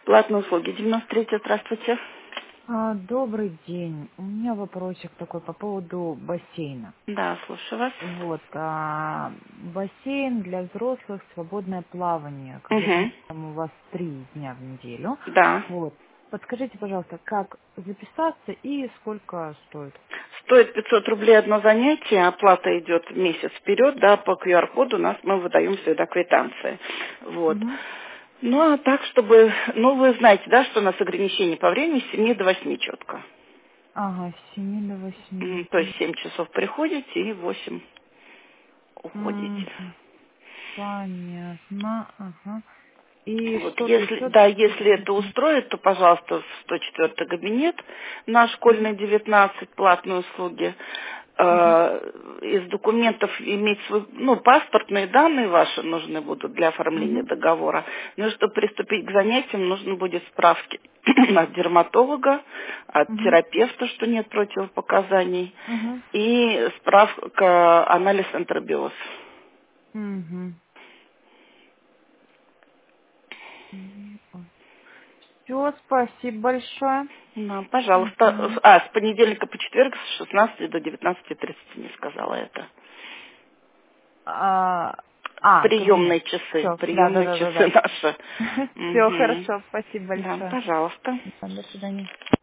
Платные услуги. 93, здравствуйте. Добрый день. У меня вопросик такой по поводу бассейна. Да, слушаю вас. Вот, бассейн для взрослых, свободное плавание. Как я Угу. понимаю, там у вас 3 дня в неделю. Да. Вот. Подскажите, пожалуйста, как записаться и сколько стоит? Стоит 500 рублей одно занятие, оплата идет месяц вперед, да, по QR-коду мы выдаем всегда квитанции. Вот. Угу. Ну, а так, чтобы, вы знаете, да, что у нас ограничение по времени с 7 до 8 четко. Ага, с 7 до 8. То есть 7 часов приходите и 8 уходите. Мгм. Понятно. Ага. И Вот, что, 500 если это устроит, то, пожалуйста, в 104 кабинет на Угу. школьной 19, платные услуги. Угу. Из документов иметь свой, паспортные данные ваши нужны будут для оформления Угу. договора. Ну и чтобы приступить к занятиям, нужно будет справки от дерматолога, от Угу. терапевта, что нет противопоказаний, Угу. и справка анализ энтеробиоз. Угу. Все, спасибо большое. Да, пожалуйста. Мгм. С понедельника по четверг с 16 до 19:30 не сказала это. Кабинет. Все, да, да, Приемные да, да, часы да. наши. Все Мгм. хорошо, спасибо Да, большое. пожалуйста. Да, до свидания.